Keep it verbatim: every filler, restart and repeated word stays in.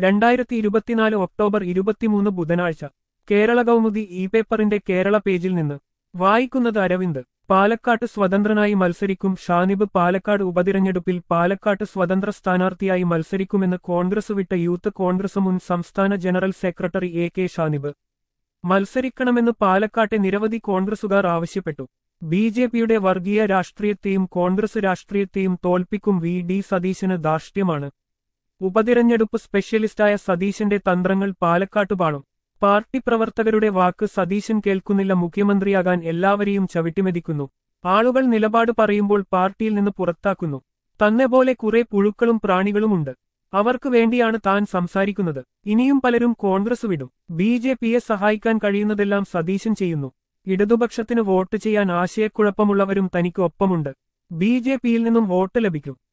രണ്ടായിരത്തി ഇരുപത്തിനാല് ഒക്ടോബർ ഇരുപത്തിമൂന്ന് ബുധനാഴ്ച കേരള കൗമുദി ഇ പേപ്പറിന്റെ കേരള പേജിൽ നിന്ന് വായിക്കുന്നത് അരവിന്ദ്. പാലക്കാട്ട് സ്വതന്ത്രനായി മത്സരിക്കും ഷാനിബ്. പാലക്കാട് ഉപതിരഞ്ഞെടുപ്പിൽ പാലക്കാട്ട് സ്വതന്ത്ര സ്ഥാനാർത്ഥിയായി മത്സരിക്കുമെന്ന് കോൺഗ്രസ് വിട്ട യൂത്ത് കോൺഗ്രസ് മുൻ സംസ്ഥാന general secretary A K Shanib. മത്സരിക്കണമെന്ന് പാലക്കാട്ടെ നിരവധി കോൺഗ്രസുകാർ ആവശ്യപ്പെട്ടു. ബി ജെ പിയുടെ വർഗീയ രാഷ്ട്രീയത്തെയും കോൺഗ്രസ് രാഷ്ട്രീയത്തെയും തോൽപ്പിക്കും വി ഡി സതീശന് ധാർഷ്ട്യമാണ്. ഉപതിരഞ്ഞെടുപ്പ് സ്പെഷ്യലിസ്റ്റായ സതീശന്റെ തന്ത്രങ്ങൾ പാലക്കാട്ട് പാളും. പാർട്ടി പ്രവർത്തകരുടെ വാക്ക് സതീശൻ കേൾക്കുന്നില്ല. മുഖ്യമന്ത്രിയാകാൻ എല്ലാവരെയും ചവിട്ടിമെതിക്കുന്നു. ആളുകൾ നിലപാട് പറയുമ്പോൾ പാർട്ടിയിൽ നിന്ന് പുറത്താക്കുന്നു. തന്നെ പോലെ കുറെ പുഴുക്കളും പ്രാണികളുമുണ്ട്. അവർക്ക് വേണ്ടിയാണ് താൻ സംസാരിക്കുന്നത്. ഇനിയും പലരും കോൺഗ്രസ് വിടും. ബി ജെ പിയെ സഹായിക്കാൻ കഴിയുന്നതെല്ലാം സതീശൻ ചെയ്യുന്നു. ഇടതുപക്ഷത്തിന് വോട്ട് ചെയ്യാൻ ആശയക്കുഴപ്പമുള്ളവരും തനിക്ക് ഒപ്പമുണ്ട്. ബി ജെ പിയിൽ നിന്നും വോട്ട് ലഭിക്കും.